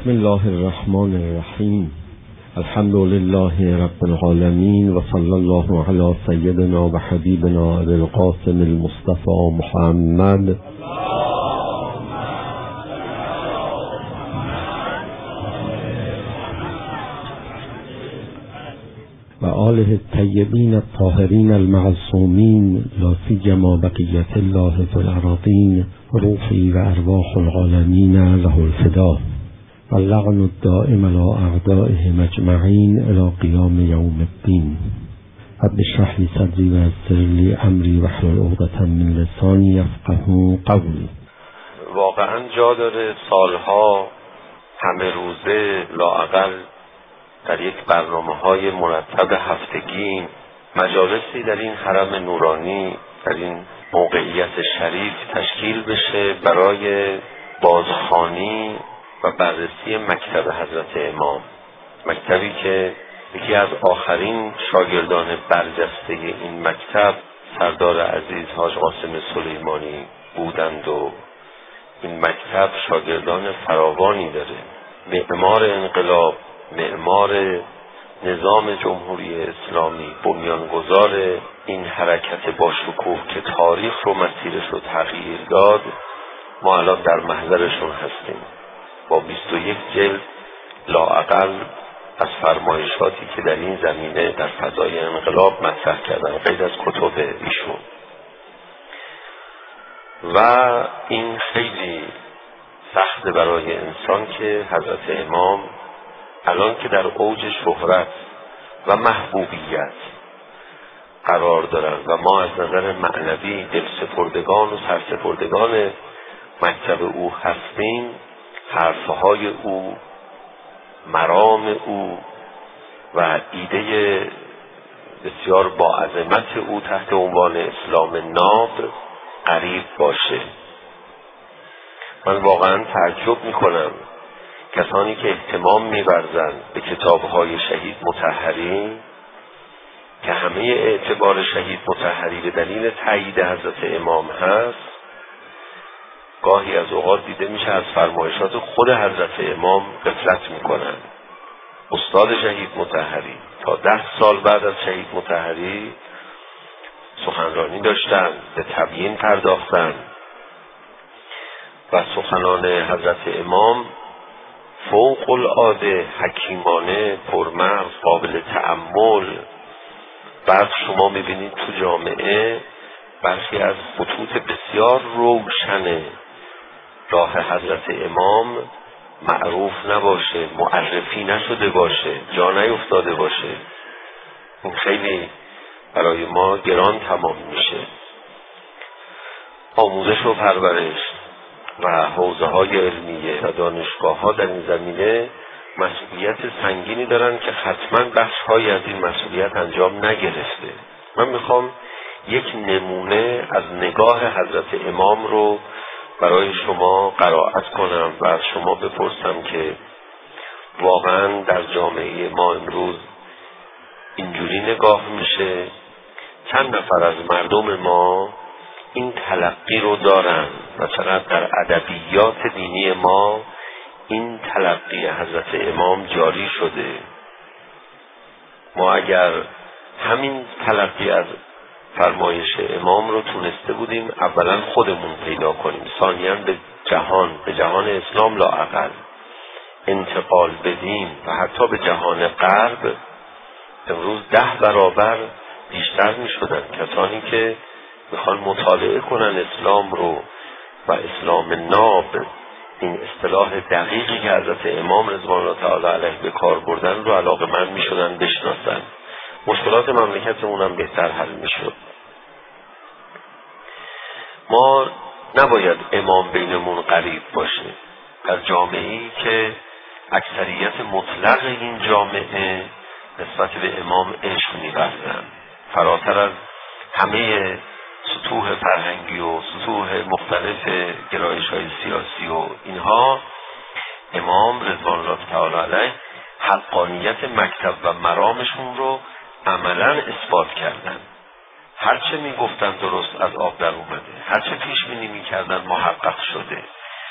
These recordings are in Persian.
بسم الله الرحمن الرحیم. الحمد لله رب العالمین و صلی الله علی سیدنا و حبیبنا ابی القاسم المصطفى محمد و آله الطیبین الطاهرین المعصومین لا سیما بقیة الله فی الأراضین روحی و ارواح العالمین له الفدا و اللعن الدائم علی اعدائهم اجمعین الی قیام یوم الدین. رب اشرح لی صدری و یسر لی امری واحلل عقدة من لسانی یفقهوا قولی. واقعا جا داره سالها همه روزه لااقل در یک برنامه‌های مرتب هفتگی مجالسی در این حرم نورانی، در این موقعیت شریف تشکیل بشه برای بازخوانی و بررسی مکتب حضرت امام، مکتبی که یکی از آخرین شاگردان برجسته این مکتب سردار عزیز حاج قاسم سلیمانی بودند و این مکتب شاگردان فراوانی داره. معمار انقلاب، معمار نظام جمهوری اسلامی، بنیانگذار این حرکت با شکوه که تاریخ رو مسیرش رو تغییر داد، ما الان در محضرشون هستیم با 21 جلد لااقل از فرمایشاتی که در این زمینه در فضای انقلاب مطرح کردن غیر از کتب ایشون. و این خیلی سخت برای انسان که حضرت امام الان که در اوج شهرت و محبوبیت قرار دارن و ما از نظر معنوی دلسپردگان و سرسپردگان مکتب او هستیم، حرفهای او، مرام او و ایده بسیار با عظمت او تحت عنوان اسلام ناب غریب باشه. من واقعا تعجب میکنم کسانی که اهتمام می‌ورزند به کتاب‌های شهید مطهری که همه اعتبار شهید مطهری به دلیل تایید حضرت امام هست، گاهی از اوقات دیده میشه از فرمایشات خود حضرت امام غفلت میکنن. استاد شهید مطهری تا 10 سال بعد از شهید مطهری سخنرانی داشتن، به تبیین پرداختن و سخنان حضرت امام فوق العاده حکیمانه، پرمغز، قابل تأمل. بعد شما میبینید تو جامعه برخی از خطوط بسیار روشن راه حضرت امام معروف نباشه، معرفی نشده باشه، جا نیفتاده باشه. این خیلی برای ما گران تمام میشه. آموزش و پرورش و حوزه های علمیه و دانشگاه ها در این زمینه مسئولیت سنگینی دارن که حتما بخش های از این مسئولیت انجام نگرفته. من میخوام یک نمونه از نگاه حضرت امام رو برای شما قرائت کنم و از شما بپرسم که واقعا در جامعه ما امروز اینجوری نگاه میشه؟ چند نفر از مردم ما این تلقی رو دارن و چقدر در ادبیات دینی ما این تلقی حضرت امام جاری شده؟ ما اگر همین تلقی از فرمایش امام رو تونسته بودیم اولا خودمون پیدا کنیم، ثانیاً به جهان اسلام لااقل انتقال بدیم و حتی به جهان غرب، امروز 10 برابر بیشتر می شدن کسانی که میخوان مطالعه کنن اسلام رو و اسلام ناب، این اصطلاح دقیقی که حضرت امام رضوان الله تعالی علیه به کار بردن رو علاقه‌مند میشدن بشناسن. مشکلات مملکتمون هم بهتر حل میشد. ما نباید امام بینمون غریب باشه. در جامعه‌ای که اکثریت مطلق این جامعه نسبت به امام عشق می‌ورزند، فراتر از همه سطوح فرهنگی و سطوح مختلف گرایش‌های سیاسی و اینها، امام رضوان الله تعالی علیه حقانیت مکتب و مرامشون رو عملاً اثبات کردن. هرچه میگفتن درست از آب در اومده، هرچه پیش بینی میکردن محقق شده.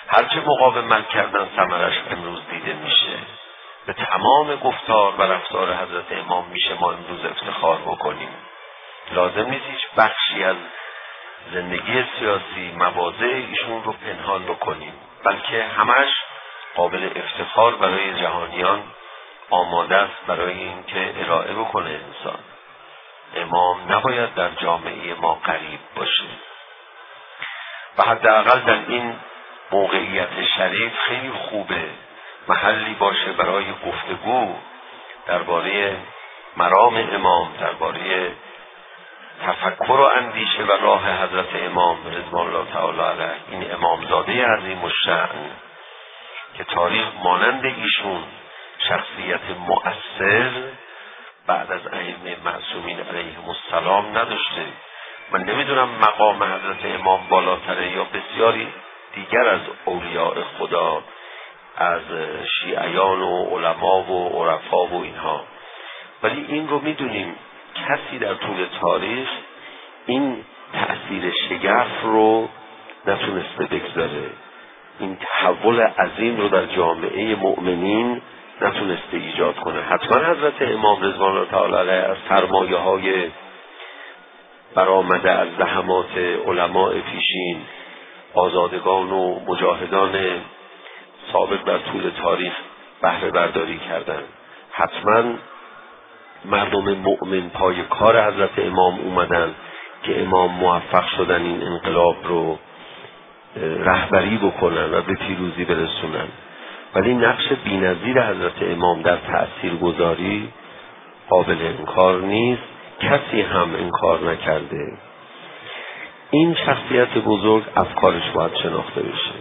هرچه مقاومت کردن ثمرش امروز دیده میشه. به تمام گفتار و رفتار حضرت امام میشه ما امروز افتخار بکنیم. لازم نیست هیچ بخشی از زندگی سیاسی مواضع ایشون رو پنهان بکنیم، بلکه همش قابل افتخار برای جهانیان آماده است برای اینکه ارائه بکنه انسان. امام نباید در جامعه ما غریب باشه و حداقل در این موقعیت شریف خیلی خوبه محلی باشه برای گفتگو درباره مرام امام، درباره تفکر و اندیشه و راه حضرت امام رضوان الله تعالی علیه، این امامزاده عظیم الشأن که تاریخ مانند ایشون شخصیت مؤثر بعد از ائمه معصومین علیهم السلام نداشته. من نمیدونم مقام حضرت امام بالاتره یا بسیاری دیگر از اولیاء خدا، از شیعیان و علما و عرفا و اینها، ولی این رو میدونیم کسی در طول تاریخ این تأثیر شگرف رو نتونسته بگذاره، این تحول عظیم رو در جامعه مؤمنین نتونسته ایجاد کنه. حتما حضرت امام رضوان الله تعالی علیه از سرمایه های برآمده از زحمات علماء پیشین، آزادگان و مجاهدان سابق در طول تاریخ بهره برداری کردند. حتما مردم مؤمن پای کار حضرت امام اومدن که امام موفق شدن این انقلاب رو رهبری بکنن و به پیروزی برسونن. ولی نقش بی‌نظیر حضرت امام در تأثیرگذاری قابل انکار نیست، کسی هم انکار نکرده. این شخصیت بزرگ افکارش باید شناخته بشه،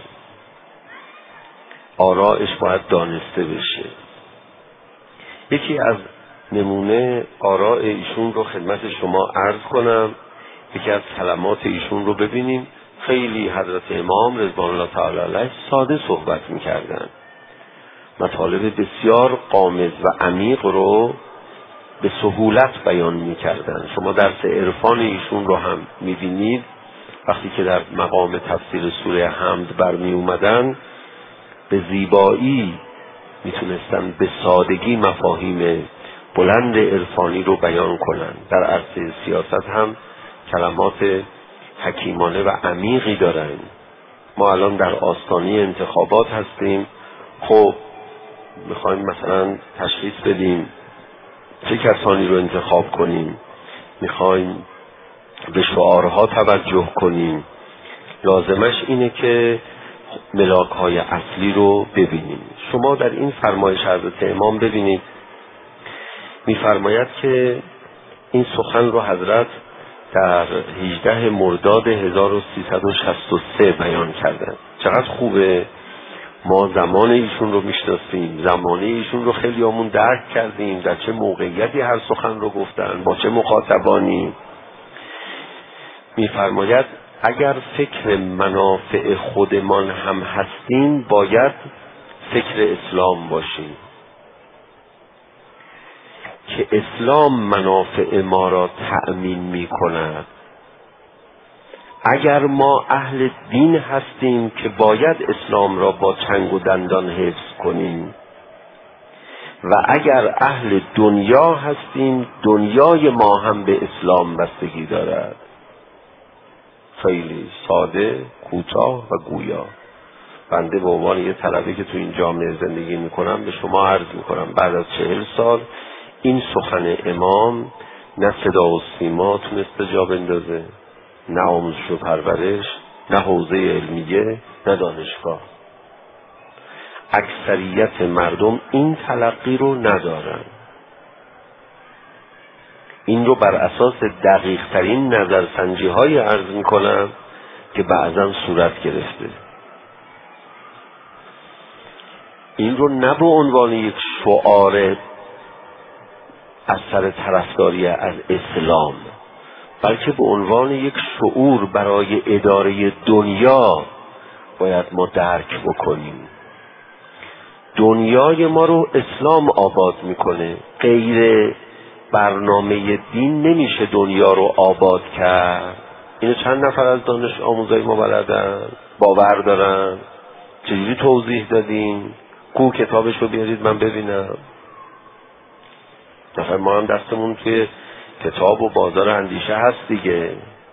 آرائش باید دانسته بشه. یکی از نمونه آراء ایشون رو خدمت شما عرض کنم، یکی از کلمات ایشون رو ببینیم. خیلی حضرت امام رضوان الله تعالی علیه ساده صحبت میکردن، مطالب بسیار غامض و عمیق رو به سهولت بیان میکردن. شما درس عرفان ایشون رو هم میبینید وقتی که در مقام تفسیر سوره حمد برمی اومدن، به زیبایی میتونستن به سادگی مفاهیم بلند عرفانی رو بیان کنن. در عرصه سیاست هم کلمات حکیمانه و عمیقی دارن. ما الان در آستانه انتخابات هستیم، خب میخوایم مثلا تشخیص بدیم چه کسانی رو انتخاب کنیم، میخوایم به شعارها توجه کنیم. لازمش اینه که ملاک‌های اصلی رو ببینیم. شما در این فرمایش حضرت امام ببینید، میفرماید که این سخن رو حضرت در 18 مرداد 1363 بیان کردن. چقدر خوبه ما زمان ایشون رو میشناسیم، زمانه ایشون رو خیلی همون درک کردیم، در چه موقعیتی هر سخن رو گفتن، با چه مخاطبانی. میفرماید اگر فکر منافع خودمان هم هستیم باید فکر اسلام باشیم که اسلام منافع ما را تأمین می کند. اگر ما اهل دین هستیم که باید اسلام را با چنگ و دندان حفظ کنیم و اگر اهل دنیا هستیم دنیای ما هم به اسلام بستگی دارد. خیلی ساده، کوتاه و گویا. بنده به عنوان یه طلبه که تو این جامعه زندگی میکنم به شما عرض میکنم بعد از 40 سال این سخن امام نه صدا و سیما تونسته جا بندازه، نه آموزش و پرورش، نه حوزه علمیه، نه دانشگاه. اکثریت مردم این تلقی رو ندارن. این رو بر اساس دقیق ترین نظرسنجی های عرض میکنم که بعضا صورت گرفته. این رو نه به عنوان یک شعار از سر طرفداری از اسلام، بلکه به عنوان یک شعور برای اداره دنیا باید ما درک بکنیم. دنیای ما رو اسلام آباد میکنه، غیر برنامه دین نمیشه دنیا رو آباد کرد. اینو چند نفر از دانش آموزای ما بلدن، باور دارن؟ چجوری توضیح دادیم؟ کو کتابش رو بیارید من ببینم. نفر ما هم دستمون توی کتاب و بازار اندیشه هست دیگه.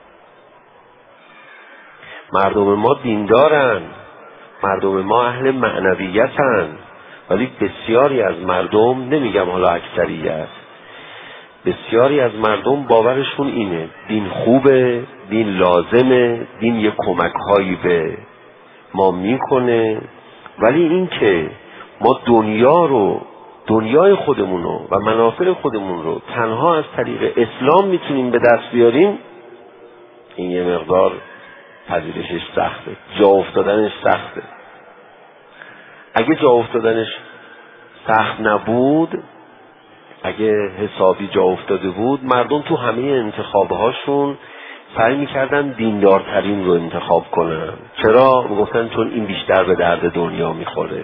مردم ما دیندارن، مردم ما اهل معنویتن، ولی بسیاری از مردم، نمیگم حالا اکثریت، بسیاری از مردم باورشون اینه دین خوبه، دین لازمه، دین یه کمک هایی به ما میکنه، ولی این که ما دنیای خودمون رو و منافع خودمون رو تنها از طریق اسلام میتونیم به دست بیاریم، این یه مقدار پذیرشش سخته، جا افتادنش سخته. اگه جا افتادنش سخت نبود، اگه حسابی جا افتاده بود، مردم تو همه انتخابهاشون سعی میکردن دیندارترین رو انتخاب کنن. چرا؟ میگفتن چون این بیشتر به درد دنیا میخوره.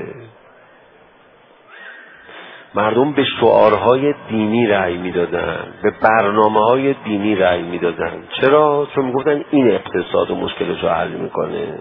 مردم به شعارهای دینی رأی میدادن، به برنامه‌های دینی رأی میدادن. چرا؟ چون میگفتن این اقتصاد و مشکلش رو حل میکنه.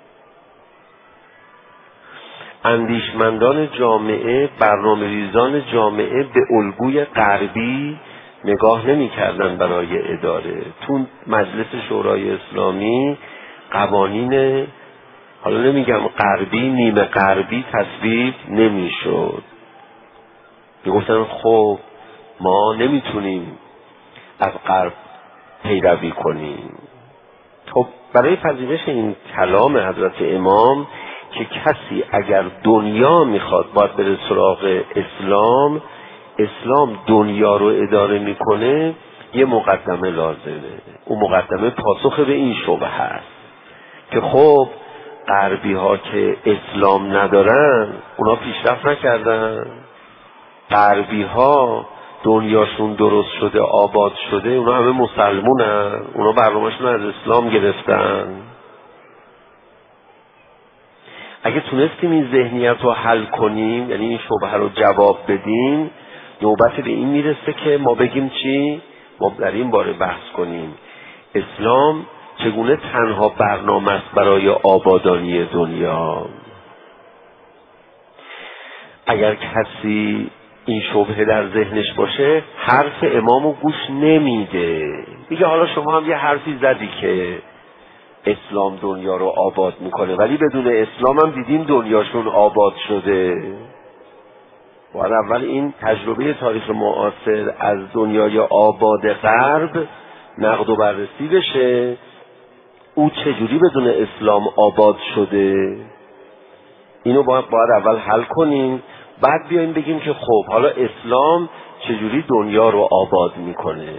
اندیشمندان جامعه، برنامه‌ریزان جامعه به الگوی غربی نگاه نمی‌کردن برای اداره. تو مجلس شورای اسلامی قوانین، حالا نمیگم غربی، نیمه غربی تصویب نمی‌شد. میگفتن خب ما نمیتونیم از غرب پیروی کنیم. خب برای پذیرش این کلام حضرت امام که کسی اگر دنیا میخواد باید بره سراغ اسلام، اسلام دنیا رو اداره میکنه، یه مقدمه لازمه. اون مقدمه پاسخ به این شبهه هست که خب غربی ها که اسلام ندارن اونا پیشرفت نکردن. غربی ها دنیاشون درست شده، آباد شده، اونا همه مسلمونن، اونا برنامه‌شون از اسلام گرفتن. اگه تونستیم این ذهنیت رو حل کنیم، یعنی این شبهه رو جواب بدیم، نوبت به این میرسه که ما بگیم چی؟ ما در این باره بحث کنیم اسلام چگونه تنها برنامه است برای آبادانی دنیا. اگر کسی این شبهه در ذهنش باشه، حرف امامو گوش نمیده. میگه حالا شما هم یه حرفی زدی که اسلام دنیا رو آباد میکنه، ولی بدون اسلام هم دیدیم دنیاشون آباد شده. باید اول این تجربه تاریخ معاصر از دنیای آباد غرب نقد و بررسی بشه، او چجوری بدون اسلام آباد شده. اینو باید اول حل کنیم، بعد بیایم بگیم که خب حالا اسلام چجوری دنیا رو آباد میکنه.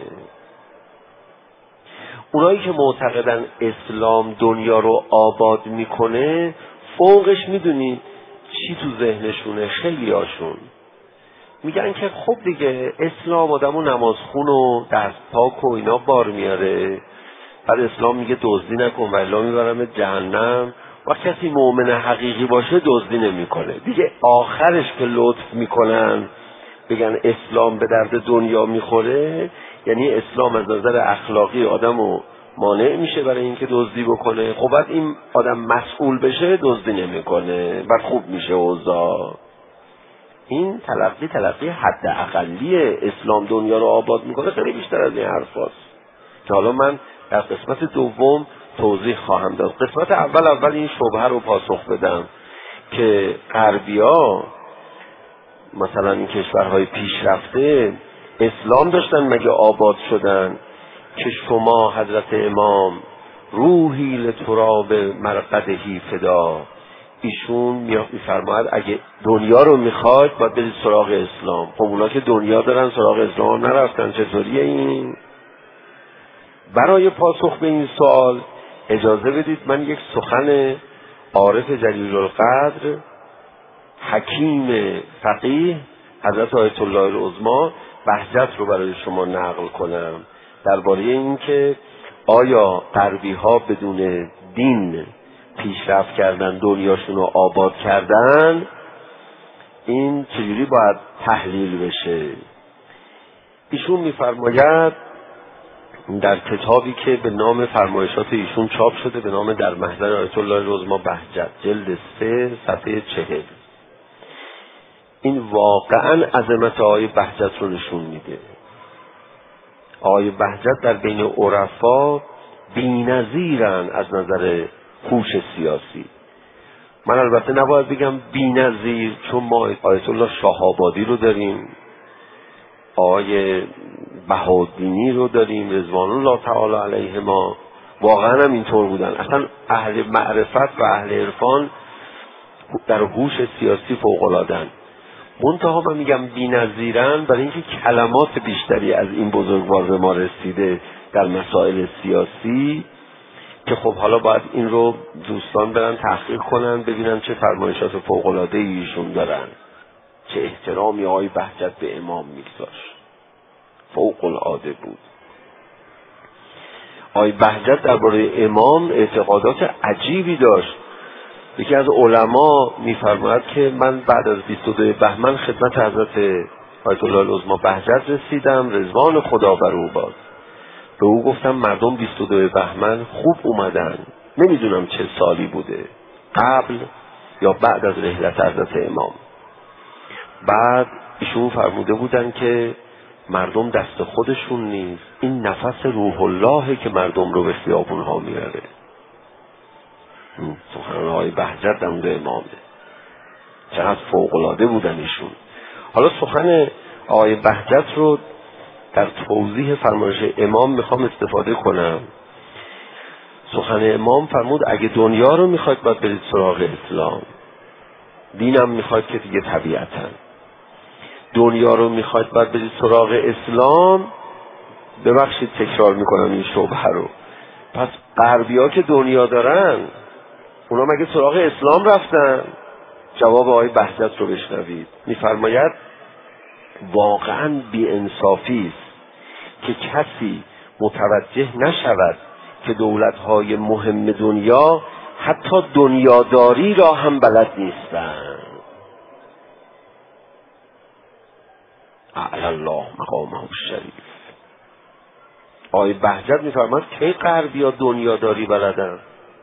اونایی که معتقدن اسلام دنیا رو آباد میکنه، فوقش میدونید چی تو ذهنشونه؟ خیلی هاشون میگن که خب دیگه اسلام آدمو نمازخون و دست پاک و اینا بار میاره، بعد اسلام میگه دزدی نکن و الا میبرم جهنم، و کسی مؤمن حقیقی باشه دزدی نمیکنه. دیگه آخرش که لطف میکنن بگن اسلام به درد دنیا میخوره، یعنی اسلام از نظر اخلاقی آدمو مانع میشه برای اینکه دزدی بکنه. خب بعد این آدم مسئول بشه دزدی نمیکنه، بعد خوب میشه اوضاع. این تلقی حد اقلی اسلام دنیا رو آباد میکنه خیلی بیشتر از این حرفاست که حالا من در قسمت دوم توضیح خواهم داد. قسمت اول این شبهه رو پاسخ بدم که غربی‌ها مثلا این کشورهای پیشرفته اسلام داشتن مگه آباد شدن؟ که شما حضرت امام روحی لتراب مرقدهی فدا، ایشون میفرماید اگه دنیا رو میخواید باید برید سراغ اسلام. خب اونا که دنیا دارن سراغ اسلام نرفتن، چطوریه این؟ برای پاسخ به این سوال اجازه بدید من یک سخن عارف جلیل القدر، حکیم فقیه حضرت آیت الله العظمی بهجت رو برای شما نقل کنم درباره این که آیا غربی ها بدون دین پیشرفت کردن، دنیاشون رو آباد کردن، این چجوری باید تحلیل بشه. ایشون میفرماید در کتابی که به نام فرمایشات ایشون چاپ شده به نام در محضر آیت الله العظمی بهجت، جلد 3 صفحه 40. این واقعا عظمت آقای بهجت رو نشون میده. آقای بهجت در بین عرفا بی‌نظیرن از نظر هوش سیاسی. من البته نباید بگم بی‌نظیر، چون ما آیت الله شهابادی رو داریم، آقای بهادینی رو داریم رضوان الله تعالی علیهما، واقعا هم اینطور بودن. اصلا اهل معرفت و اهل عرفان در هوش سیاسی فوق‌العاده‌اند. منتها من میگم بی‌نظیرن برای اینکه کلمات بیشتری از این بزرگوار به ما رسیده در مسائل سیاسی، که خب حالا باید این رو دوستان برن تحقیق کنن ببینن چه فرمایشات فوق‌العاده ایشون دارن، چه احترامی آقای بهجت به امام میگذاشت، فوق‌العاده بود. آقای بهجت درباره امام اعتقادات عجیبی داشت. یکی از علما میفرماید که من بعد از 22 بهمن خدمت حضرت آیت الله العظمی بهجت رسیدم، رضوان خدا بر او باد. به او گفتم مردم 22 بهمن خوب اومدن، نمیدونم چه سالی بوده، قبل یا بعد از رحلت حضرت امام. بعد ایشون فرموده بودن که مردم دست خودشون نیست، این نفس روح اللهه که مردم رو به خیابونها میاره. سخنان آقای بهجت در مورد امامه، چقدر فوق‌العاده بودن ایشون. حالا سخن آقای بهجت رو در توضیح فرمایش امام میخوام استفاده کنم. سخن امام فرمود اگه دنیا رو میخواید باید برید سراغ اسلام، دینم میخواید که دیگه طبیعتا دنیا رو میخواید باید برید سراغ اسلام. ببخشید تکرار میکنم این شبهه رو. پس غربی‌ها که دنیا دارن اونا مگه سراغ اسلام رفتن؟ جواب آقای بهجت رو بشنوید. میفرماید واقعا بی‌انصافی است که کسی متوجه نشود که دولت‌های مهم دنیا حتی دنیاداری را هم بلد نیستند. اعلی الله مقامه الشریف. آقای بهجت میفرماید کی غربی‌ها دنیاداری بلدن؟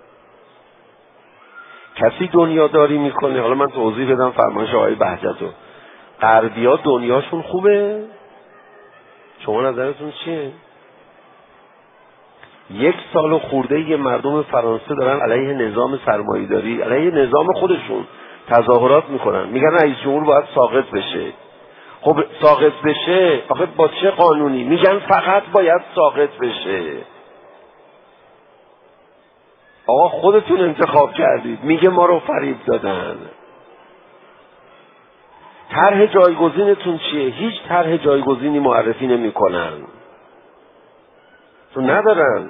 کسی دنیاداری میکنه؟ حالا من توضیح بدم فرمایش آقای بهجت رو. غربی‌ها دنیاشون خوبه؟ شما نظرتون چیه؟ 1 سال خورده یه مردم فرانسه دارن علیه نظام سرمایه‌داری، علیه نظام خودشون تظاهرات میکنن، میگن رئیس جمهور باید ساقط بشه. خب ساقط بشه آخه با چه قانونی؟ میگن فقط باید ساقط بشه. آقا خودتون انتخاب کردید، میگه ما رو فریب دادن. طرح جایگزینتون چیه؟ هیچ طرح جایگزینی معرفی نمی‌کنن، تو ندارن.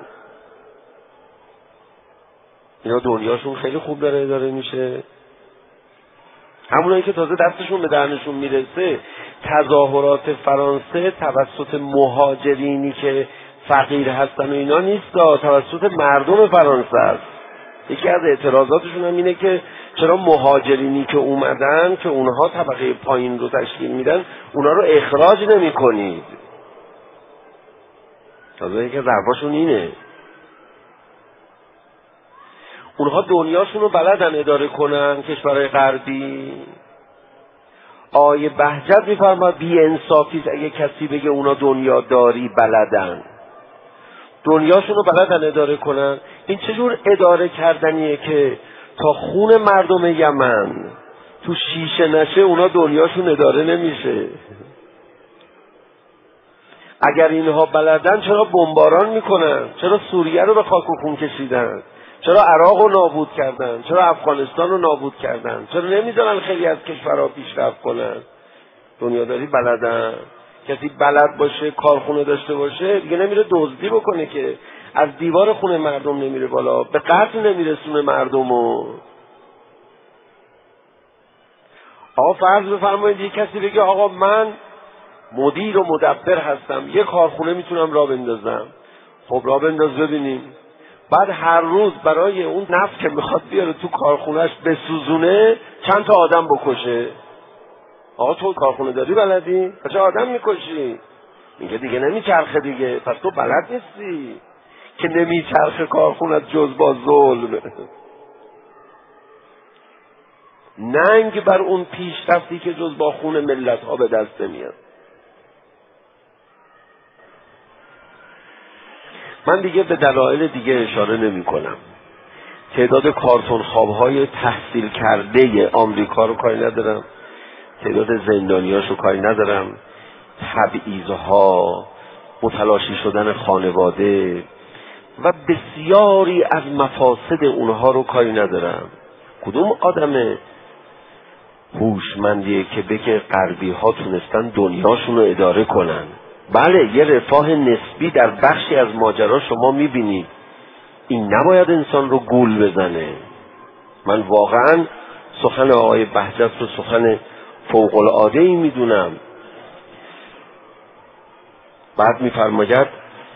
اینا دنیاشون خیلی خوب داره اداره میشه. همونایی که تازه دستشون به دهنشون میرسه تظاهرات فرانسه توسط مهاجرینی که فقیر هستن و اینا نیست، توسط مردم فرانسه است. یکی از اعتراضاتشون هم اینه که چرا مهاجرینی که اومدن که اونها طبقه پایین رو تشکیل میدن اونا رو اخراج نمی کنید. تازه یکی از حرفاشون اینه. اونها دنیاشون رو بلدن اداره کنن، کشورهای غربی. آیه بهجت میفرماد بی انصافی اگه کسی بگه اونا دنیاداری بلدن، دنیاشون رو بلدن اداره کنن. این چجور اداره کردنیه که تا خون مردم یمن تو شیشه نشه اونا دنیاشون اداره نمیشه؟ اگر اینها بلدن چرا بمباران میکنن؟ چرا سوریه رو به خاک و خون کشیدن؟ چرا عراق رو نابود کردن؟ چرا افغانستان رو نابود کردن؟ چرا نمیذارن خیلی از کشورها پیشرفت کنن؟ دنیاداری بلدن. کسی بلد باشه کارخونه داشته باشه دیگه نمیره دزدی بکنه که، از دیوار خونه مردم نمیره بالا، به قتل نمیرسونه مردمو. آقا فرض بفرمایید یک کسی بگه آقا من مدیر و مدبر هستم، یه کارخونه میتونم راه بندازم. خب راه بنداز ببینیم. بعد هر روز برای اون نفت که میخواد بیاره تو کارخونهش بسوزونه چند تا آدم بکشه. آقا تو کارخونه داری بلدی؟ چه آدم میکشی؟ میگه دیگه نمیچرخه دیگه. پس تو بلد نیستی که نمیچرخه کارخونت جز با ظلم. ننگ بر اون پیشرفتی که جز با خون ملت ها به دست میاد. من دیگه به دلایل دیگه اشاره نمی کنم. تعداد کارتون خوابهای تحصیل کرده آمریکا رو کاری ندارم، تعداد زندانیاش رو کاری ندارم، تبعیضها، متلاشی شدن خانواده و بسیاری از مفاسد اونها رو کاری ندارم. کدوم آدم هوشمندیه که بگه غربی ها تونستن دنیاشون رو اداره کنن؟ بله، یه رفاه نسبی در بخشی از ماجرا شما میبینید. این نباید انسان رو گول بزنه. من واقعا سخن آقای بهجت رو سخن فوق العاده ای میدونم. بعد میفرماید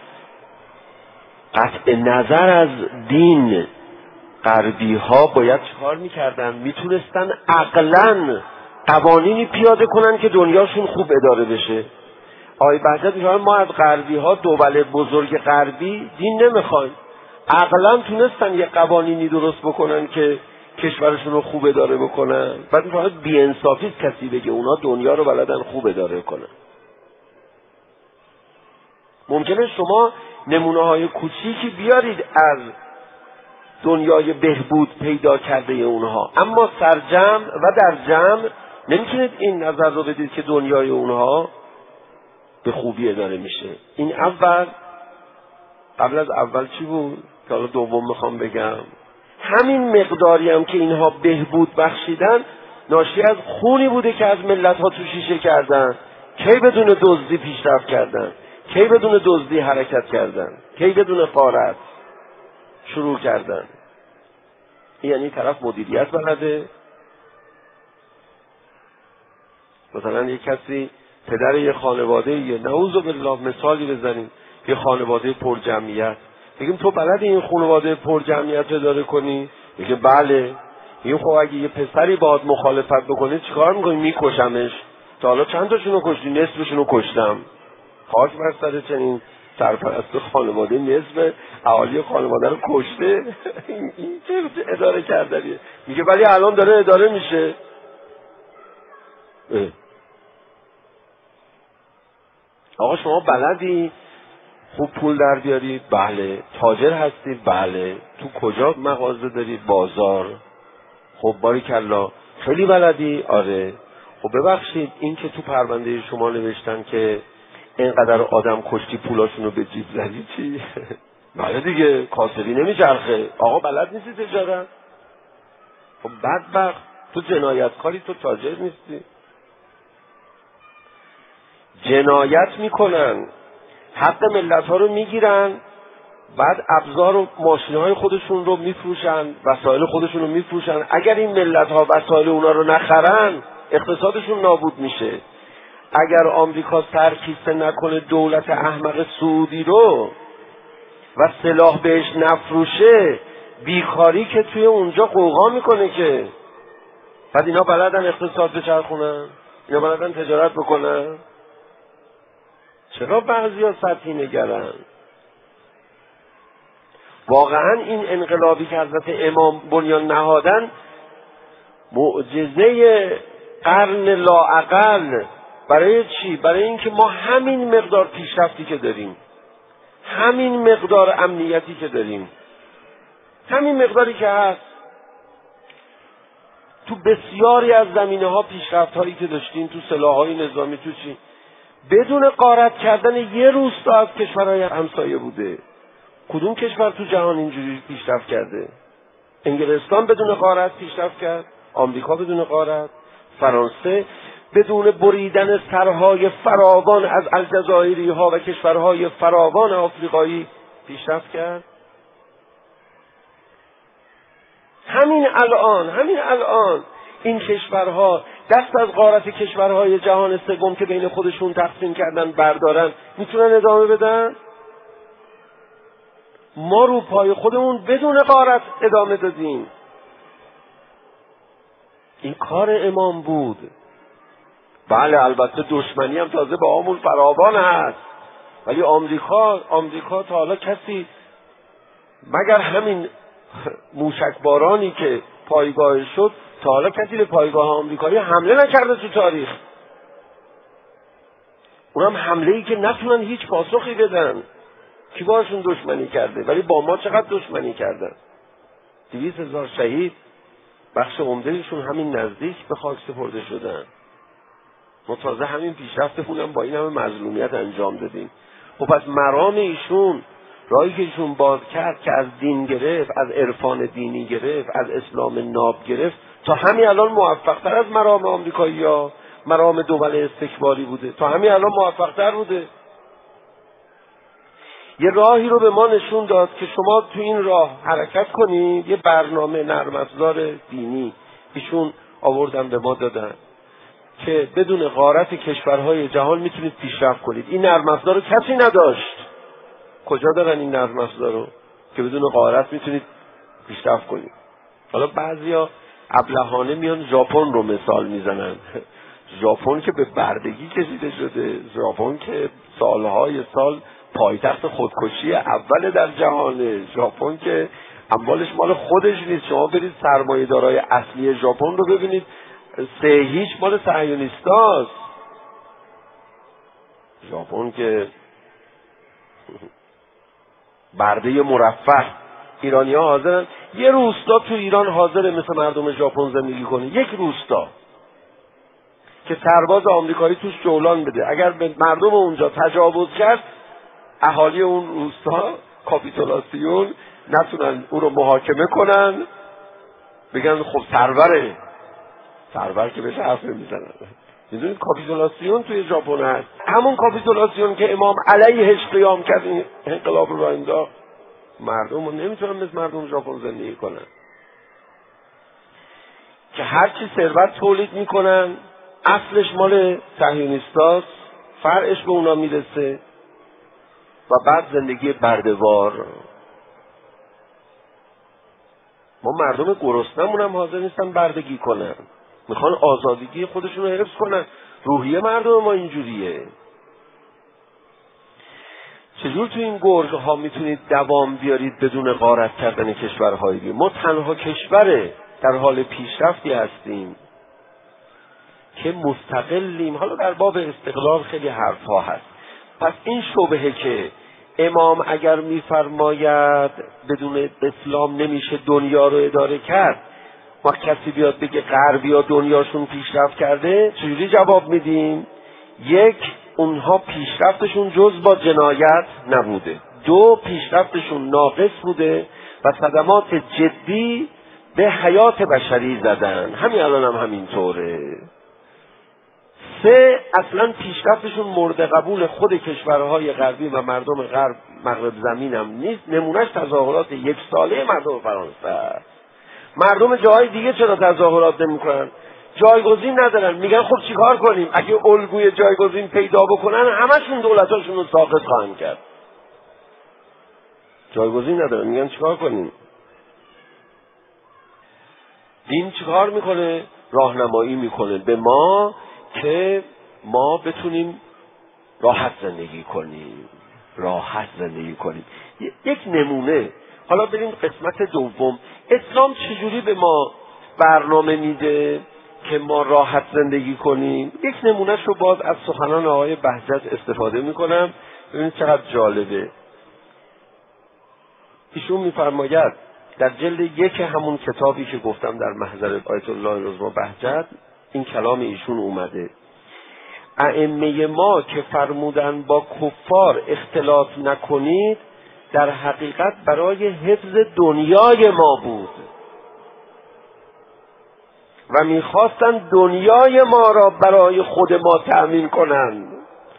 قطع نظر از دین، غربی ها باید چکار میکردن؟ میتونستن عقلاً قوانینی پیاده کنن که دنیاشون خوب اداره بشه. آقای بهجت میفرماید ما از غربی ها، دول بزرگ غربی، دین نمیخوایم. عقلاً تونستن یه قوانینی درست بکنن که کشورشون رو خوب اداره بکنن. بعد میفرماید بی‌انصافی است کسی بگه اونا دنیا رو بلدن خوب اداره کنن. ممکنه شما نمونه های کوچیکی بیارید از دنیای بهبود پیدا کرده اونها، اما سرجم و در جمع نمیتونید این نظر رو بدید که دنیای اونها به خوبی اداره میشه. این اول. قبل از اول چی بود که حالا دوم میخوام بگم؟ همین مقداری هم که اینها بهبود بخشیدن ناشی از خونی بوده که از ملت ها تو شیشه کردن. کی بدون دزدی پیشرفت کردن؟ کی بدون دزدی حرکت کردن؟ کی بدون غارت شروع کردن؟ یعنی طرف مدیریت بلده. مثلا یک کسی پدر یه خانواده، یه نعوذ بالله مثالی بزنیم، یه خانواده پر جمعیت، بگیم تو بلدی این خانواده پر جمعیت اداره کنی؟ میگه بله. این خب اگه یه پسری باهات مخالفت بکنه چیکار میکنی؟ میکشمش. تا حالا چند تاشونو کشتی؟ نصفشونو کشتم. خاک بر سر چنین سرپرست خانواده نصف اهالی خانواده رو کشته. این چه اداره کردنیه؟ میگه ولی الان داره اداره میشه. آقا شما بلدی خوب پول در بیاری؟ بله. تاجر هستی؟ بله. تو کجا مغازه داری؟ بازار. خب باریکلا. خیلی بلدی؟ آره. خب ببخشید این که تو پرونده شما نوشتن که اینقدر آدم کشتی پولاشون رو به جیب زدی چی؟ بله دیگه، کاسبی نمیچرخه. آقا بلد نیستی تجارت؟ خب بدبخت، تو جنایتکاری، تو تاجر نیستی. جنایت میکنن، حق ملت ها رو میگیرن، بعد ابزار و ماشین های خودشون رو میفروشن، وسایل خودشون رو میفروشن. اگر این ملت ها وسایل اونا رو نخرن اقتصادشون نابود میشه. اگر آمریکا سرکیسه نکنه دولت احمق سعودی رو و سلاح بهش نفروشه، بیکاری که توی اونجا قوقا میکنه که. بعد اینا بلدن اقتصاد بچرخونن؟ اینا بلدن تجارت بکنن؟ چرا بعضیا سطحی نگرن؟ واقعا این انقلابی که حضرت امام بنیان نهادن معجزه قرن لااقل. برای چی؟ برای اینکه ما همین مقدار پیشرفتی که داریم، همین مقدار امنیتی که داریم، همین مقداری که هست، تو بسیاری از زمینه‌ها پیشرفت هایی که داشتیم، تو سلاح‌های نظامی، تو چی، بدون غارت کردن یه روستا از کشورهای همسایه بوده. کدوم کشور تو جهان اینجوری پیشرفت کرده؟ انگلستان بدون غارت پیشرفت کرد، آمریکا بدون غارت، فرانسه بدون بریدن سرهای فراوان از الجزایری ها و کشورهای فراوان آفریقایی پیشرفت کرد. همین الان این کشورها دست از غارت کشورهای جهان سوم که بین خودشون تقسیم کردن بردارن، میتونن ادامه بدن؟ ما رو پای خودمون بدون غارت ادامه دادیم. این کار امام بود. بله البته دشمنی هم تازه با همون فراوان هست. ولی آمریکا تا حالا کسی مگر همین موشکبارانی که پایگاه شد، تا حالا کسی به پایگاه آمریکایی حمله نکرده تو تاریخ. اونم حمله‌ای که نتونن هیچ پاسخی بدن. کی باشون دشمنی کرده؟ ولی با ما چقدر دشمنی کردن؟ 200,000 شهید، بخش عمدهشون همین نزدیک به خاک سپرده شدن. ما تازه همین پیشرفتمون هم با این همه مظلومیت انجام دادیم. خب پس مرام ایشون، راهی که ایشون باز کرد که از دین گرفت، از عرفان دینی گرفت، از اسلام ناب گرفت، تا همین الان موفق‌تر از مرام آمریکایی‌ها، مرام دول استکباری بوده، تا همین الان موفق‌تر بوده. یه راهی رو به ما نشون داد که شما تو این راه حرکت کنید. یه برنامه نرم افزار دینی ایشون آوردن به ما دادن که بدون غارت کشورهای جهان میتونید پیشرفت کنید. این نرم افزار رو کسی نداشت. کجا دارن این نرم افزار رو که بدون غارت میتونید پیشرفت کنید؟ حالا بعضیا ابلهانه میان ژاپن رو مثال میزنن. ژاپن که به بردگی کشیده شده، ژاپن که سالهای سال پایتخت خودکشی اول در جهانه، ژاپن که اموالش مال خودش نیست. شما برید سرمایه‌دارای اصلی ژاپن رو ببینید، 3-0 مال صهیونیستاست. ژاپن که برده مرفه. ایرانی‌ها حاضرن یه روستا تو ایران حاضره مثل مردم ژاپن زندگی کنه، یک روستا که سرباز آمریکایی توش جولان بده. اگر به مردم اونجا تجاوز کرد، اهالی اون روستا کاپیتولاسیون نتونن اون رو محاکمه کنن، بگن خب سرور که بهش حرف نمیزنن. میدونید کاپیتولاسیون توی ژاپن هست، همون کاپیتولاسیون که امام علیهش قیام کرد، این انقلاب رو انداخت. مردم رو نمیتونن مثل مردم ژاپن زندگی کنن که هرچی ثروت تولید میکنن اصلش مال صهیونیستاست، فرعش به اونا میرسه و بعد زندگی برده‌وار. ما مردم گرسنمون هم حاضر نیستن بردگی کنن، میخوان آزادگی خودشون رو حفظ کنن. روحیه مردم ما اینجوریه. چجور تو این گرگ ها میتونید دوام بیارید بدون غارت کردن کشورهای دیگه؟ ما تنها کشور در حال پیشرفتی هستیم که مستقلیم. حالا در باب استقلال خیلی حرفا هست. پس این شبهه که امام اگر میفرماید بدون اسلام نمیشه دنیا رو اداره کرد، ما کسی بیاد بگه غربی‌ها دنیاشون پیشرفت کرده، چجوری جواب میدیم؟ یک، اونها پیشرفتشون جز با جنایت نبوده. دو، پیشرفتشون ناقص بوده و صدمات جدی به حیات بشری زدن. همین الان هم همینطوره. سه، اصلا پیشرفتشون مورد قبول خود کشورهای غربی و مردم غرب مغرب زمین هم نیست. نمونهش تظاهرات 1 ساله مردم فرانسه. مردم جاهای دیگه چرا تظاهرات نمی‌کنن؟ جایگزین ندارن. میگن خب چیکار کنیم؟ اگه الگوی جایگزین پیدا بکنن همشون دولتاشون رو ساقط خواهند کرد. جایگزین ندارن، میگن چیکار کنیم؟ دین چیکار میکنه؟ راهنمایی میکنه به ما که ما بتونیم راحت زندگی کنیم. یک نمونه. حالا بریم قسمت دوم. اسلام چجوری به ما برنامه میده که ما راحت زندگی کنیم؟ یک نمونهش رو باز از سخنان آقای بهجت استفاده میکنم، ببینید چقدر جالبه. ایشون میفرماید در جلد 1 همون کتابی که گفتم در محضر آیت الله العظمی بهجت، این کلام ایشون اومده: ائمه ما که فرمودن با کفار اختلاط نکنید، در حقیقت برای حفظ دنیای ما بود و میخواستن دنیای ما را برای خود ما تأمین کنند.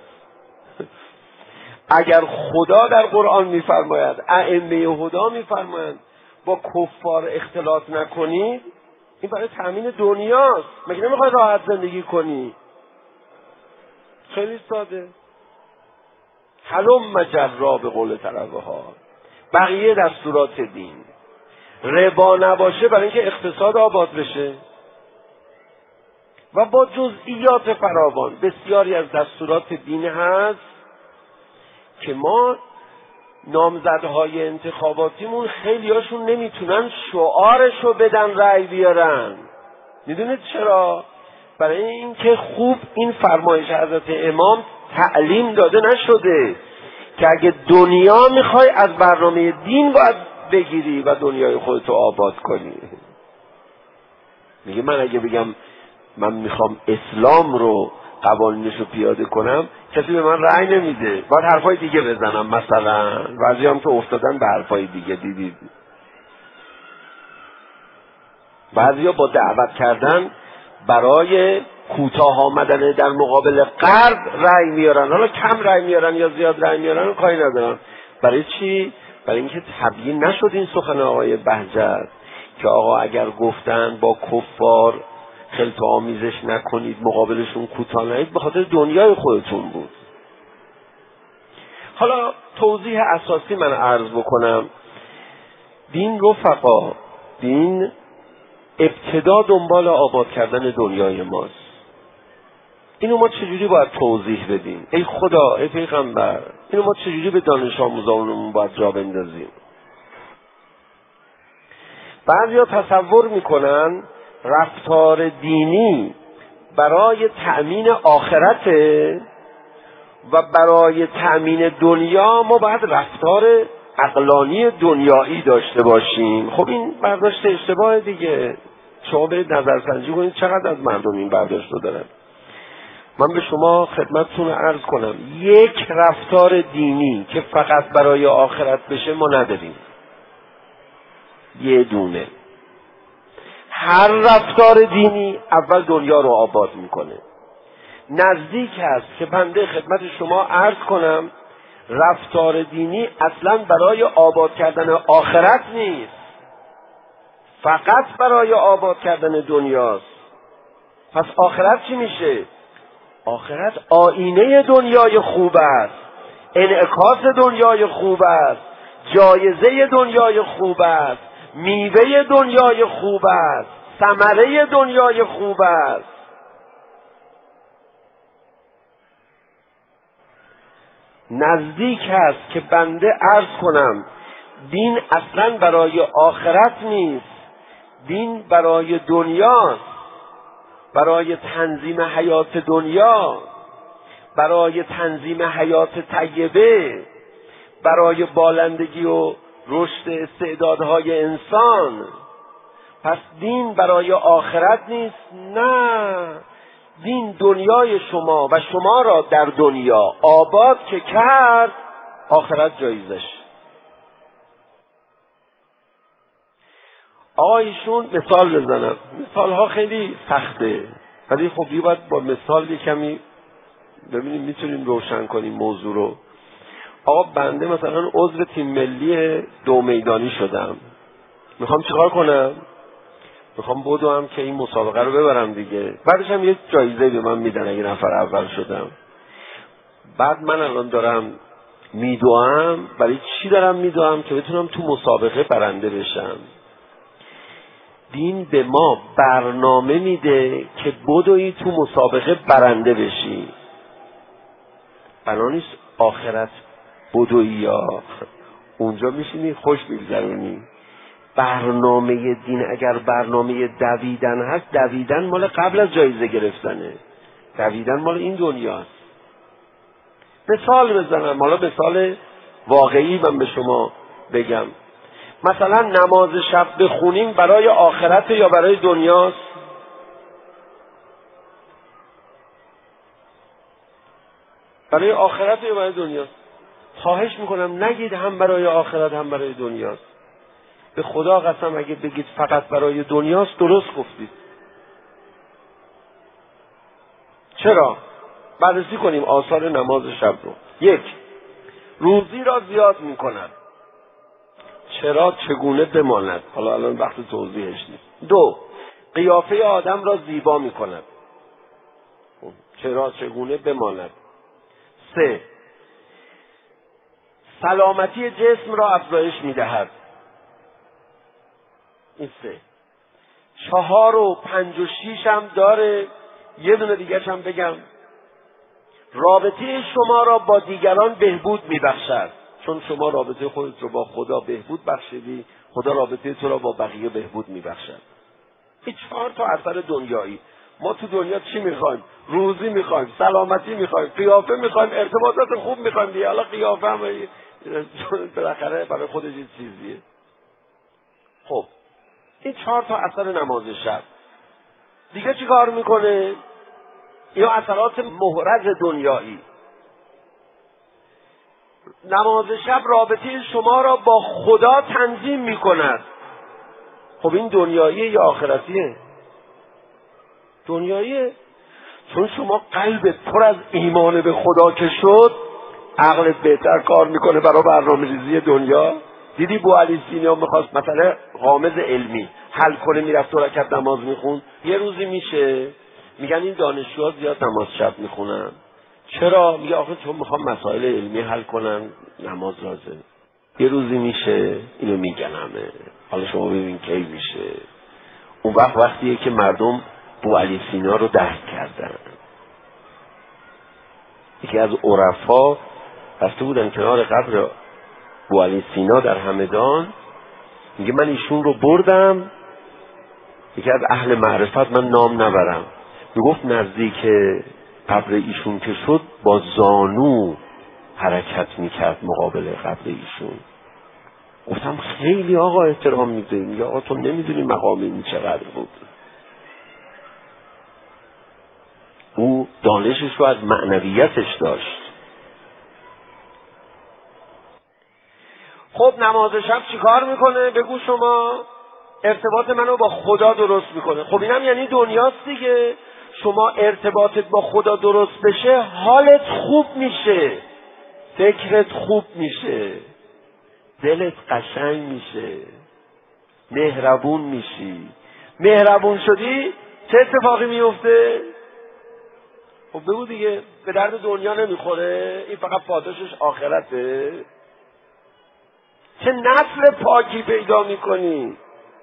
اگر خدا در قرآن میفرماید، ائمه هدا میفرمایند با کفار اختلاط نکنید، این برای تأمین دنیاست. مگه نمیخوای راحت زندگی کنی؟ خیلی ساده. حلم مجرا به قول طلبه ها. بقیه دستورات دین ربا نباشه برای اینکه اقتصاد آباد بشه و با جزئیات فراوان. بسیاری از دستورات دین هست که ما نامزدهای انتخاباتیمون خیلی هاشون نمیتونن شعارشو بدن رأی بیارن. میدونید چرا؟ برای اینکه خوب این فرمایش حضرت امام تعلیم داده نشده که اگه دنیا میخوای از برنامه دین باید بگیری و دنیای خودتو آباد کنی. میگه من اگه بگم من میخوام اسلام رو قوانینش رو پیاده کنم، کسی به من رأی نمیده، باید حرفای دیگه بزنم. مثلا بعضی هم که افتادن به حرفای دیگه، دیدید بعضی ها با دعوت کردن برای کوتاه آمدن در مقابل غرب رأی میارن، حالا کم رأی میارن یا زیاد رأی میارن کاری ندارن. برای چی؟ برای اینکه تبیین نشد این سخن آقای بهجت که آقا اگر گفتن با کفار خلط آمیزش نکنید، مقابلشون کوتاه نید، به خاطر دنیای خودتون بود. حالا توضیح اساسی من عرض بکنم. دین رفقا، دین ابتدا دنبال آباد کردن دنیای ماست. اینو ما چجوری باید توضیح بدیم؟ ای خدا، ای پیغمبر، اینو ما چجوری به دانش آموزانمون باید جا بندازیم؟ بعضیا تصور میکنن رفتار دینی برای تأمین آخرته و برای تأمین دنیا ما باید رفتار عقلانی دنیایی داشته باشیم. خب این برداشت اشتباه دیگه. شما برید نظرسنجی کنید چقدر از مردم این برداشت رو دارن. من به شما خدمتتون عرض کنم یک رفتار دینی که فقط برای آخرت بشه ما نداریم. یه دونه. هر رفتار دینی اول دنیا رو آباد میکنه. نزدیک است که بنده خدمت شما عرض کنم رفتار دینی اصلا برای آباد کردن آخرت نیست، فقط برای آباد کردن دنیاست. پس آخرت چی میشه؟ آخرت آینه دنیای خوب است، انعکاس دنیای خوب است، جایزه دنیای خوب است، میوه دنیای خوب است، ثمره دنیای خوب است. نزدیک است که بنده عرض کنم دین اصلا برای آخرت نیست، دین برای دنیاست، برای تنظیم حیات دنیا، برای تنظیم حیات طیبه، برای بالندگی و رشد استعدادهای انسان. پس دین برای آخرت نیست، نه، دین دنیای شما و شما را در دنیا آباد که کرد، آخرت جایزش. آقایشون مثال بزنم. مثال ها خیلی سخته ولی خب یه باید با مثال کمی ببینیم میتونیم روشن کنیم موضوع رو. آقا بنده مثلا عضو تیم ملی 2 میدانی شدم، میخوام چیکار کنم؟ میخوام بدوم که این مسابقه رو ببرم دیگه. بعدش هم یه جایزه به من میدن اگه نفر اول شدم. بعد من الان دارم میدوام، برای چی دارم میدوام؟ که بتونم تو مسابقه برنده بشم. دین به ما برنامه میده که بدوی تو مسابقه برنده بشی. بنا نیست آخرت بدوی یا اونجا میشینی خوش میگذرونی. برنامه دین اگر برنامه دویدن هست، دویدن مال قبل از جایزه گرفتنه، دویدن مال این دنیاست. مثال بزنم، حالا مثال واقعی من به شما بگم. مثلا نماز شب بخونیم برای آخرت یا برای دنیاست؟ برای آخرت یا برای دنیاست؟ خواهش میکنم نگید هم برای آخرت هم برای دنیاست. به خدا قسم اگه بگید فقط برای دنیاست درست گفتید. چرا؟ بررسی کنیم آثار نماز شب رو. 1. روزی را زیاد میکند. چرا؟ چگونه بماند. حالا الان وقت توضیحش نیست. 2. قیافه آدم را زیبا میکند. چرا؟ چگونه بماند. 3. سلامتی جسم را افزایش میدهد. این 3. 4 و 5 و 6 هم داره. یه دونه دیگه هم بگم. رابطه شما را با دیگران بهبود میبخشد، چون شما رابطه خودت رو با خدا بهبود بخشیدی، خدا رابطه تو را با بقیه بهبود میبخشد. این 4 تا اثر دنیایی. ما تو دنیا چی میخوایم؟ روزی میخوایم، سلامتی میخوایم، قیافه میخوایم، ارتباطات خوب میخوایم دیگه. حالا قیافه هم بالاخره برای خودش یه چیزیه. خب این 4 تا اثر نماز شب دیگه چی کار میکنه؟ یا اثرات محرز دنیایی. نماز شب رابطه شما را با خدا تنظیم میکند. خب این دنیاییه یا آخرتیه؟ دنیاییه. چون شما قلبت پر از ایمان به خدا که شد، عقلت بهتر کار میکنه برای برنامه‌ریزی دنیا. دیدی بوعلی سینا میخواست مثلا غامض علمی حل کنه، میرفت 2 رکعت نماز میخوند. یه روزی میشه میگن این دانشجوها زیاد نماز شب میخونن. چرا؟ میگه آخه چون میخوام مسائل علمی حل کنن نماز لازم. یه روزی میشه اینو میگن همه. حالا شما ببین کی میشه. اون وقتیه که مردم بوعلی سینا رو درک کردن. یکی از عرفا رفته بودن کنار قبر بوعلی سینا در همدان، میگه من ایشون رو بردم. یکی از اهل معرفت، من نام نبرم، میگفت نزدیک قبر ایشون که شد با زانو حرکت میکرد مقابل قبر ایشون. گفتم خیلی آقا احترام میذاری. میگه آقا تو نمیدونی مقام این چقدر بود. او دانشش رو از معنویتش داشت. خب نماز شب چی کار میکنه؟ بگو شما. ارتباط منو با خدا درست میکنه. خب اینم یعنی دنیاست دیگه. شما ارتباطت با خدا درست بشه، حالت خوب میشه، فکرت خوب میشه، دلت قشنگ میشه، مهربون میشی. مهربون شدی چه اتفاقی میفته؟ خب بگو دیگه. به درد دنیا نمیخوره؟ این فقط پاداشش آخرته. چه نسل پاکی پیدا میکنی.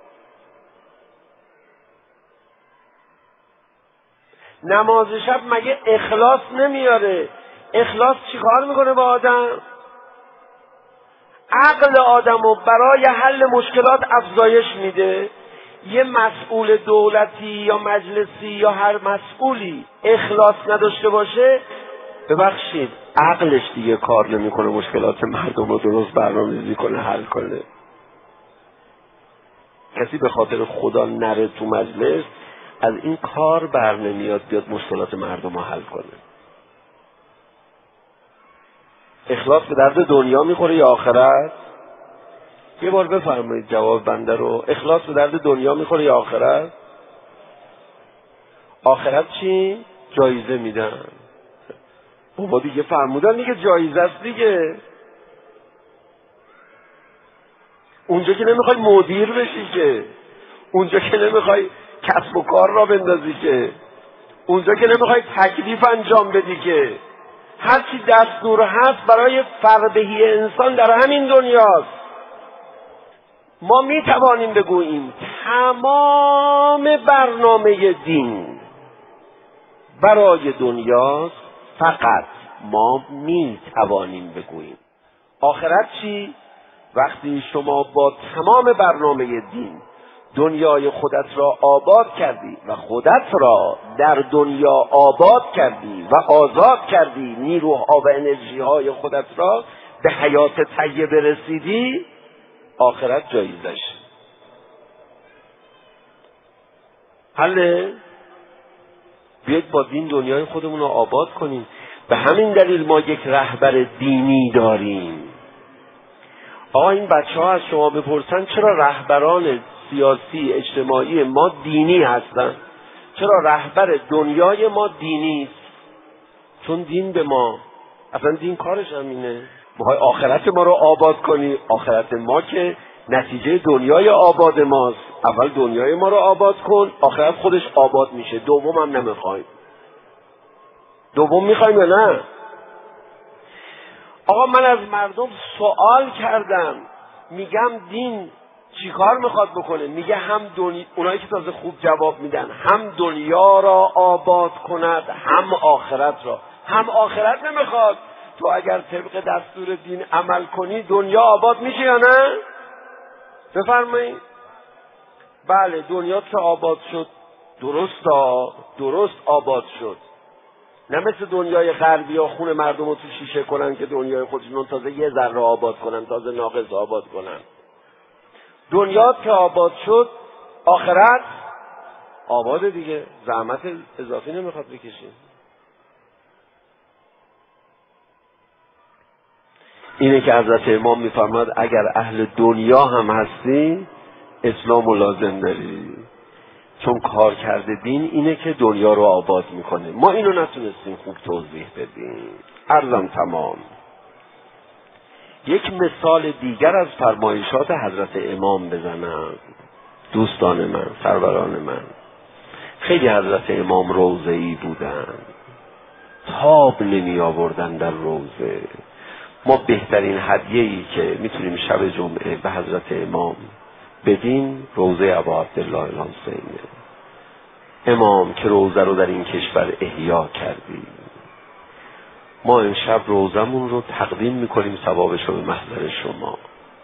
نماز شب مگه اخلاص نمیاره؟ اخلاص چیکار میکنه با آدم؟ عقل آدمو برای حل مشکلات افزایش میده. یه مسئول دولتی یا مجلسی یا هر مسئولی اخلاص نداشته باشه، ببخشید عقلش دیگه کار نمیکنه مشکلات مردم رو درست برنامه‌ریزی کنه، حل کنه. کسی به خاطر خدا نره تو مجلس، از این کار بر نمیاد بیاد مشکلات مردم رو حل کنه. اخلاص به درد دنیا میخوره یا آخرت؟ یه بار بفرمایید جواب بنده رو. اخلاص به درد دنیا میخوره یا آخرت؟ آخرت چی؟ جایزه میدن. بابا دیگه فرمودن دیگه، جایزه است دیگه. اونجا که نمیخوای مدیر بشی که، اونجا که نمیخوای کسب و کار را بندازی که، اونجا که نمیخوای تکلیف انجام بدی که. هرچی دستور هست برای فربهی انسان در همین دنیاست. ما میتوانیم بگوییم تمام برنامه دین برای دنیاست، فقط ما میتوانیم بگوییم. آخرت چی؟ وقتی شما با تمام برنامه دین دنیای خودت را آباد کردی و خودت را در دنیا آباد کردی و آزاد کردی، نیروها و انرژیهای خودت را به حیات طیبه رسیدی، آخرت جایزش. حله؟ بیاید با دین دنیای خودمون رو آباد کنیم. به همین دلیل ما یک رهبر دینی داریم. آقا این بچه ها از شما بپرسن چرا رهبران سیاسی اجتماعی ما دینی هستن؟ چرا رهبر دنیای ما دینی است؟ چون دین به ما، اصلا دین کارش همینه. میخوای آخرت ما رو آباد کنی. آخرت ما که نتیجه دنیای آباد ماست. اول دنیای ما رو آباد کن، آخرت خودش آباد میشه. دوم هم نمیخوایم. دوم میخوایم یا نه؟ آقا من از مردم سوال کردم، میگم دین چیکار میخواد بکنه؟ میگه هم اونایی که تازه خوب جواب میدن، هم دنیا را آباد کند هم آخرت را. هم آخرت نمیخواد. تو اگر طبق دستور دین عمل کنی دنیا آباد میشه یا نه؟ بفرمایید. بله دنیا که آباد شد درست آباد شد، نه مثل دنیای غربی ها خون مردم رو تو شیشه کنن که دنیای خودشون تازه یه ذره آباد کنن، تازه ناقص آباد کنن. دنیا که آباد شد آخرت آباد دیگه، زحمت اضافی نمیخواد بکشیم. اینه که حضرت امام میفرماد اگر اهل دنیا هم هستی اسلام رو لازم داری، چون کار کرده دین اینه که دنیا رو آباد میکنه. ما اینو نتونستیم خوب توضیح بدیم. عرضم تمام. یک مثال دیگر از فرمایشات حضرت امام بزنم. دوستان من، سروران من، خیلی حضرت امام روضه‌ای بودن، تاب نمی آوردن در روضه. ما بهترین هدیه‌ای که میتونیم شب جمعه به حضرت امام بدیم روضه ابا عبدالله الحسینه. امام که روضه رو در این کشور احیا کردی، ما امشب روضه‌مون رو تقدیم میکنیم ثوابش رو به محضر شما.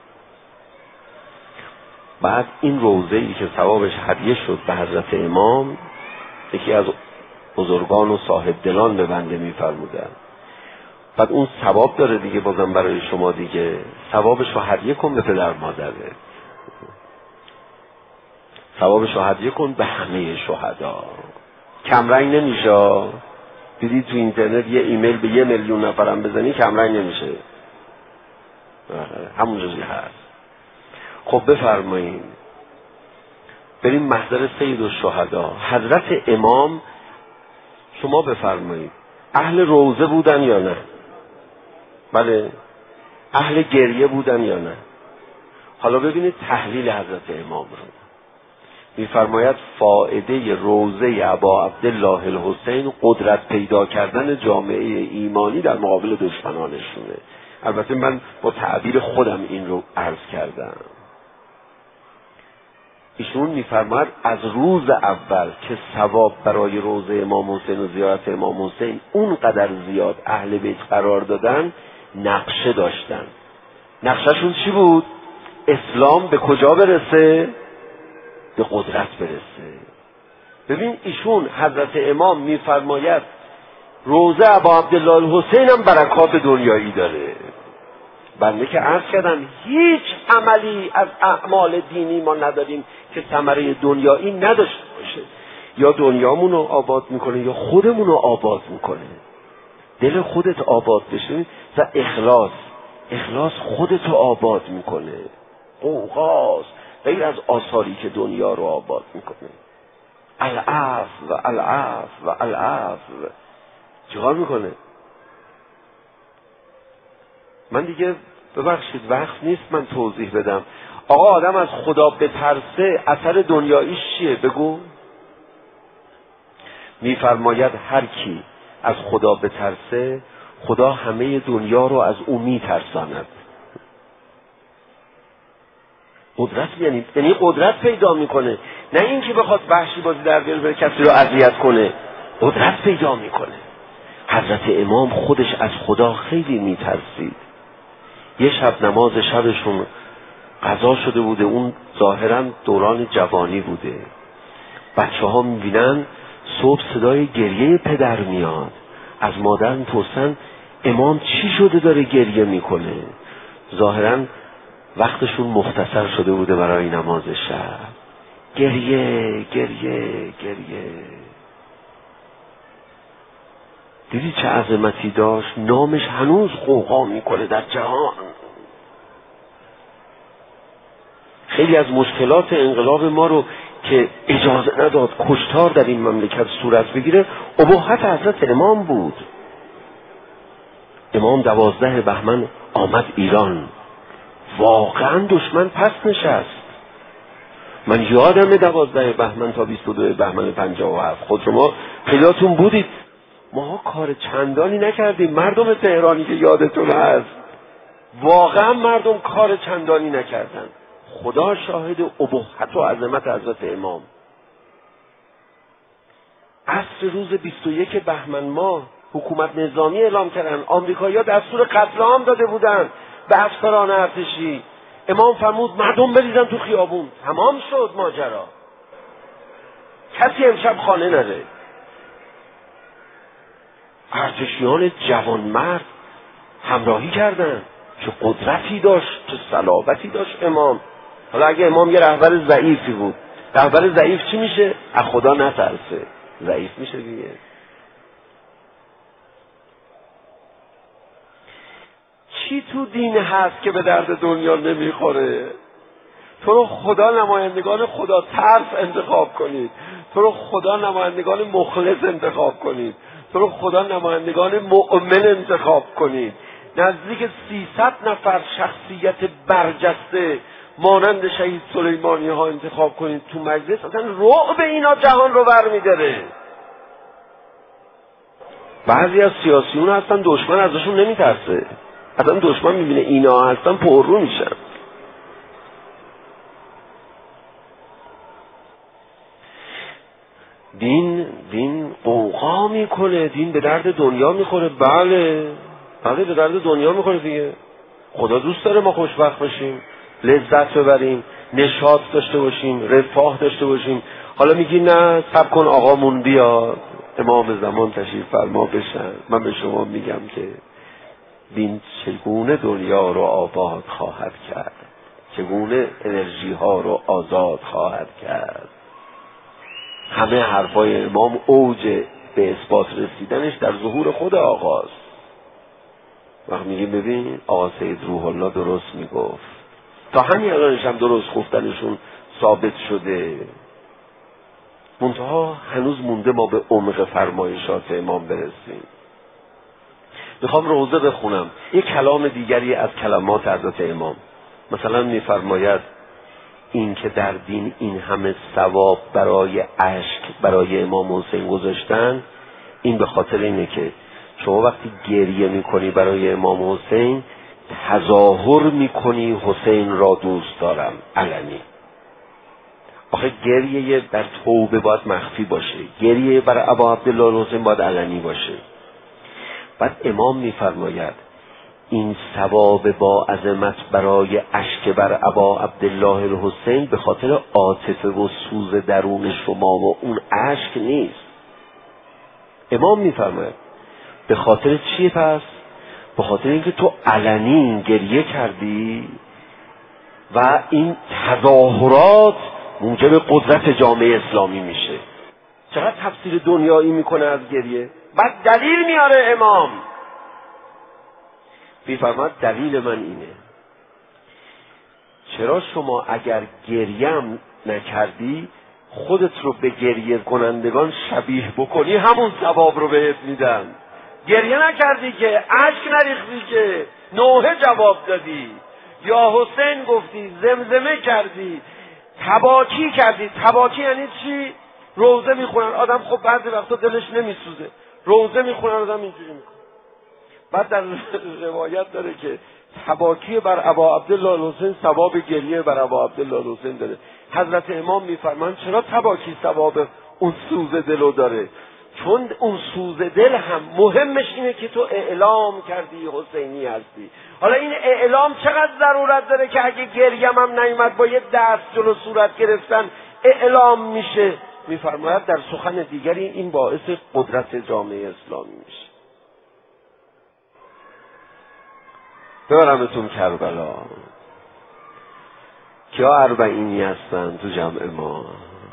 بعد این روضه‌ای که ثوابش هدیه شد به حضرت امام، یکی از بزرگان و صاحب دلان به بنده میفرمودن، بعد اون ثواب داره دیگه، بازم برای شما دیگه ثوابش رو هدیه کن به پدر مادره، ثوابش رو هدیه کن به همه شهدا. کمرنگ نمیشه. دیدی تو اینترنت یه ایمیل به 1 میلیون نفرم بزنی کمرنگ نمیشه، همون جزی هست. خب بفرمایید بریم محضر سید الشهدا. حضرت امام شما بفرمایید اهل روضه بودن یا نه؟ بله. اهل گریه بودن یا نه؟ حالا ببینید تحلیل حضرت امام رو. میفرماید فائده روضه ابا عبدالله الحسین قدرت پیدا کردن جامعه ایمانی در مقابل دشمنانشونه. البته من با تعبیر خودم این رو عرض کردم. ایشون میفرماید از روز اول که ثواب برای روضه امام حسین و زیارت امام حسین اونقدر زیاد اهل بیت قرار دادن، نقشه داشتن. نقشهشون چی بود؟ اسلام به کجا برسه؟ به قدرت برسه. ببین ایشون حضرت امام میفرماید روضه ابا عبدالله الحسین هم برکات دنیایی داره. بنده که عرض کردم هیچ عملی از اعمال دینی ما نداریم که ثمره دنیایی نداشته باشه. یا دنیامون رو آباد میکنه یا خودمون رو آباد میکنه. دل خودت آباد بشه و اخلاص خودت رو آباد میکنه. قوقاست غیر از آثاری که دنیا رو آباد میکنه. العفو و العفو چیکار میکنه؟ من دیگه ببخشید وقت نیست من توضیح بدم. آقا آدم از خدا بترسه اثر دنیاییش چیه؟ بگو. میفرماید هر کی از خدا بترسه خدا همه دنیا رو از او میترساند. قدرت یعنی قدرت پیدا میکنه، نه اینکه بخواد وحشی بازی در بیاره بره کسی رو اذیت کنه. قدرت پیدا میکنه. حضرت امام خودش از خدا خیلی میترسید. یه شب نماز شبشون قضا شده بوده، اون ظاهرا دوران جوانی بوده. بچه ها میبینن صبح صدای گریه پدر میاد، از مادر میپرسن امام چی شده داره گریه میکنه. ظاهرا وقتشون مختصر شده بوده برای نماز شب. گریه. دیدی چه عظمتی داشت؟ نامش هنوز غوغا میکنه در جهان. خیلی از مشکلات انقلاب ما رو که اجازه نداد کشتار در این مملکت صورت بگیره اباحت حضرت امام بود. امام 12 بهمن آمد ایران، واقعا دشمن پس نشست. من یادم 12 بهمن تا 22 بهمن 57 خود شما خیلیاتون بودید. ما کار چندانی نکردیم. مردم تهرانی که یادتون هست واقعا مردم کار چندانی نکردن. خدا شاهد ابهت و عظمت حضرت امام. عصر روز 21 بهمن ماه حکومت نظامی اعلام کردن. آمریکایی‌ها دستور قتل عام داده بودن به اسکران ارتشی. امام فرمود مردم بریزن تو خیابون. تمام شد ماجرا. کسی امشب خانه نره. ارتشیان جوانمرد همراهی کردن. چه قدرتی داشت، چه صلابتی داشت امام. حالا اگه امام یه رهبر ضعیفی بود، رهبر ضعیف چی میشه؟ از خدا نترسه، ضعیف میشه دیگه. چی تو دین هست که به درد دنیا نمیخوره؟ تو رو خدا نمایندگان خدا ترس انتخاب کنید، تو رو خدا نمایندگان مخلص انتخاب کنید، تو رو خدا نمایندگان مؤمن انتخاب کنید. نزدیک 300 نفر شخصیت برجسته مانند شهید سلیمانی ها انتخاب کنید تو مجلس. اصلا رعب اینا جهان رو برمی‌داره. بعضی از سیاسیون هستن دشمن ازشون نمیترسه، اصلا دشمن میبینه اینا هستن پررو میشن. دین قوقا میکنه، دین به درد دنیا میخوره. بله به درد دنیا میخوره دیگه. خدا دوست داره ما خوشبخت باشیم، لذت ببریم، نشاط داشته باشیم، رفاه داشته باشیم. حالا میگی نه صبر کن آقامون بیاد، امام زمان تشریف فرما بشن. من به شما میگم که دین چگونه دنیا رو آباد خواهد کرد، چگونه انرژی ها رو آزاد خواهد کرد. همه حرفای امام اوج به اثبات رسیدنش در ظهور خود آقاست. وقت میگیم ببین آقا سید روح الله درست میگفت، تا همین الانش هم درست گفتنشون ثابت شده. منتها هنوز مونده ما به عمق فرمایشات امام برسیم. میخوام روزه بخونم یک کلام دیگری از کلمات حضرت امام. مثلا میفرماید این که در دین این همه ثواب برای اشک برای امام حسین گذاشتن، این به خاطر اینه که شما وقتی گریه میکنی برای امام حسین تظاهر میکنی حسین را دوست دارم علنی. آخه گریه در توبه باید مخفی باشه، گریه برای ابا عبدالله حسین باید علنی باشه. بعد امام میفرماید این ثواب با عظمت برای اشک بر ابا عبدالله الحسین به خاطر عاطفه و سوز درون شما و اون اشک نیست. امام میفرماید به خاطر چیه پس؟ به خاطر اینکه تو علنی گریه کردی و این تظاهرات موجب قدرت جامعه اسلامی میشه. چقدر تفسیر دنیایی میکنه از گریه. بعد دلیل میاره امام، میفرماید دلیل من اینه چرا شما اگر گریم نکردی خودت رو به گریه کنندگان شبیه بکنی همون ثواب رو بهت میدن. گریه نکردی که، اشک نریختی که، نوحه جواب دادی، یا حسین گفتی، زمزمه کردی، تباکی کردی. تباکی یعنی چی؟ روزه میخونن آدم، خب بعضی وقتا دلش نمیسوزه، روزه میخونن آدم اینجوری میکنه. بعد در روایت داره که تباکی بر ابا عبدالله الحسین ثواب گریه بر ابا عبدالله الحسین داره. حضرت امام میفرمان چرا تباکی ثواب اون سوز دلو داره؟ چون اون سوز دل هم مهمش اینه که تو اعلام کردی حسینی هستی. حالا این اعلام چقدر ضرورت داره که اگه گریم هم نیومد با یه دست جلو صورت گرفتن اعلام میشه. میفرماید در سخن دیگری این باعث قدرت جامعه اسلامی میشه. ببرمتون کربلا. کیا اربعینی هستن تو جمع ما؟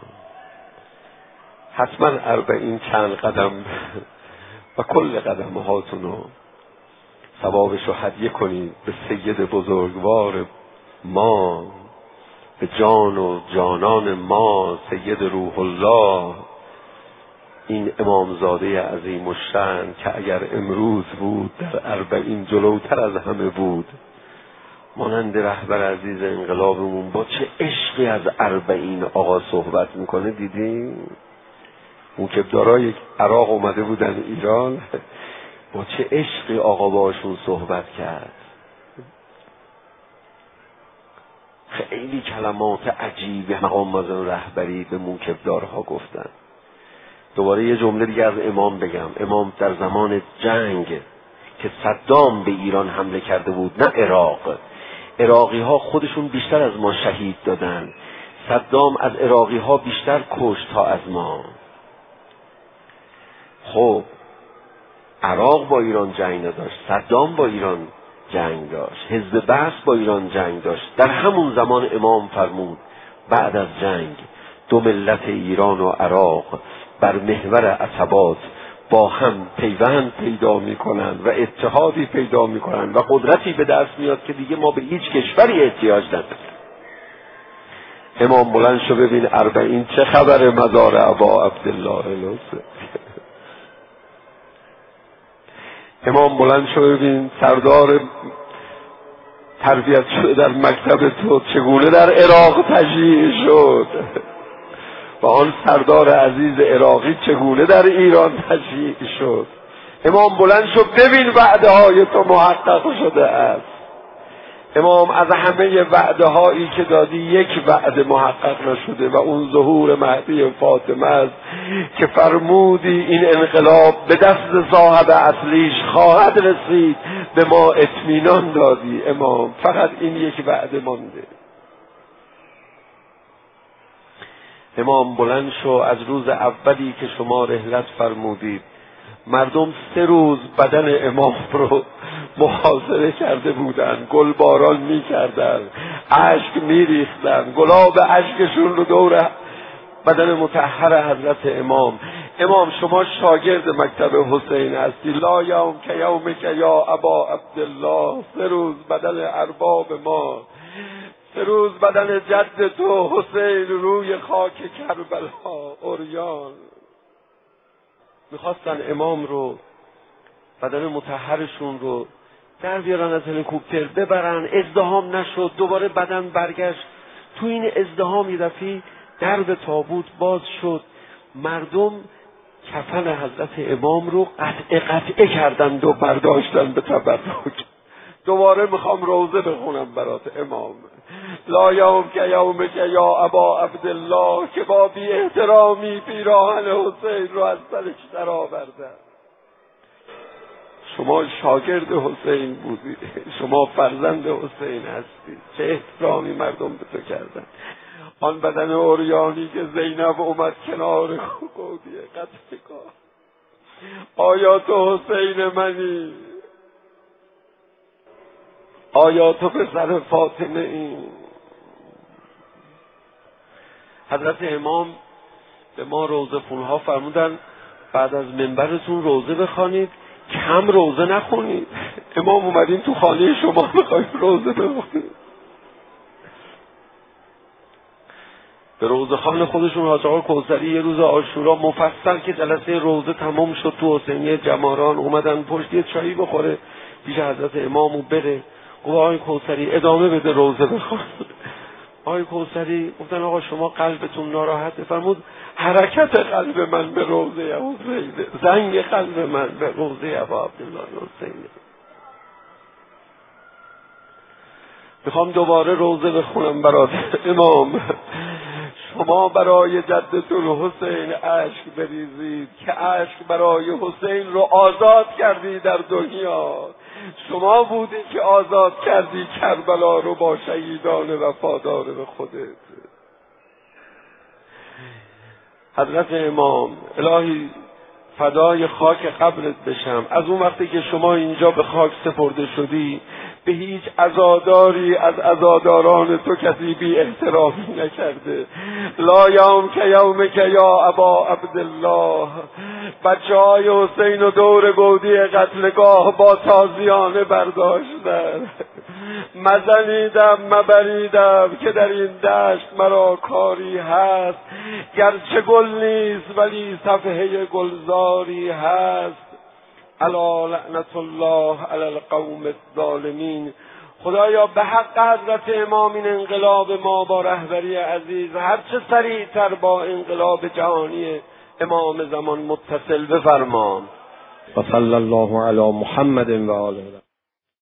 حتما اربعین چند قدم و کل قدم هاتونو ثوابشو هدیه کنید به سید بزرگوار ما، به جان و جانان ما سید روح الله، این امامزاده عظیم الشأن که اگر امروز بود در اربعین جلوتر از همه بود. مانند رهبر عزیز انقلابمون با چه عشقی از اربعین آقا صحبت میکنه. دیدیم موکبدارای عراق اومده بودن ایران، با چه عشقی آقا باشون صحبت کرد. خیلی کلمات عجیبی مقام معظم رهبری به موکبدارها گفتن. دوباره یه جمله دیگه از امام بگم. امام در زمان جنگ که صدام به ایران حمله کرده بود، نه عراقی ها خودشون بیشتر از ما شهید دادن. صدام از عراقی ها بیشتر کشت تا از ما. خب عراق با ایران جنگ نداشت، صدام با ایران جنگ داشت، حزب بعث با ایران جنگ داشت. در همون زمان امام فرمود بعد از جنگ دو ملت ایران و عراق بر محور عصبات با هم پیوند پیدا میکنند و اتحادی پیدا میکنند و قدرتی به دست میاد که دیگه ما به هیچ کشوری احتیاج نداریم. امام بلند شو ببین 40 چه خبر مزار ابا عبدالله الحسین. امام بلند شو ببین سردار تربیت شده در مکتب تو چگونه در عراق تشییع شد و آن سردار عزیز عراقی چگونه در ایران تشییع شد. امام بلند شو ببین وعده های تو محقق شده است. امام از همه وعده هایی که دادی یک وعده محقق نشده و اون ظهور مهدی فاطمه است که فرمودی این انقلاب به دست صاحب اصلیش خواهد رسید. به ما اطمینان دادی امام، فقط این یک وعده مانده. امام بلند شو از روز اولی که شما رحلت فرمودید مردم 3 روز بدن امام رو محاصره کرده بودن، گلباران می کردن، اشک می ریختن، گلاب اشکشون رو دور بدن مطهر حضرت امام. امام شما شاگرد مکتب حسین هستی. لا یوم که یومک یا ابا عبدالله. 3 روز بدن ارباب ما، 3 روز بدن جد تو حسین روی خاک کربلا عریان. میخواستن امام رو بدن مطهرشون رو در بیارن از هلیکوپتر ببرن، ازدحام نشد، دوباره بدن برگشت. تو این ازدحام یه دفعه درب تابوت باز شد، مردم کفن حضرت امام رو قطعه کردند و برداشتن به تبرک. دوباره میخوام روزه بخونم برات امام. لا یوم که یومک یا ابا عبدالله، که با بی احترامی پیراهن حسین رو از سرش در آوردن. شما شاگرد حسین بودی، شما فرزند حسین هستی، چه احترامی مردم به تو کردن. آن بدن عریانی که زینب اومد کنار گودی قتلگاه، آیا تو حسین منی؟ آیا تو پسر فاطمه ای؟ حضرت امام به ما روزه خونها فرمودن بعد از منبرتون روزه بخوانید، کم روزه نخونید. امام اومدین تو خانه شما میخوایم روزه بخونید. به روزه خان خودشون حاج آقا کوثری یه روز عاشورا مفصل که جلسه روزه تمام شد تو حسینیه جماران اومدن پشت یه چایی بخوره پیش حضرت امام و بره. گفت آقای کوثری ادامه بده روزه بخون. آقای کوثری گفتن آقا شما قلبتون ناراحته. فرمود حرکت قلب من به روزه حسین، زنگ قلب من به روزه ابا عبدالله حسین. میخوام دوباره روزه بخونم برات امام. شما برای جدتون حسین اشک بریزید که اشک برای حسین رو آزاد کردی در دنیا. شما بودی که آزاد کردی کربلا رو با شهیدان وفادار به خودت. حضرت امام الهی فدای خاک قبرت بشم. از اون وقتی که شما اینجا به خاک سپرده شدی به هیچ عزاداری از عزاداران تو کسی بی احترامی نکرده. لا یوم که یومک یا ابا عبدالله. بچه های حسین و دور گودی قتلگاه با تازیانه برداشتن. مزنیدم مبریدم که در این دشت مرا کاری هست، گرچه گل نیست ولی صفحه گلزاری هست. الا لعنت الله علی القوم الظالمین. خدایا به حق حضرت امام این انقلاب ما با رهبری عزیز هرچه سریعتر با انقلاب جهانی امام زمان متصل بفرما. و صلی الله علی محمد و آله.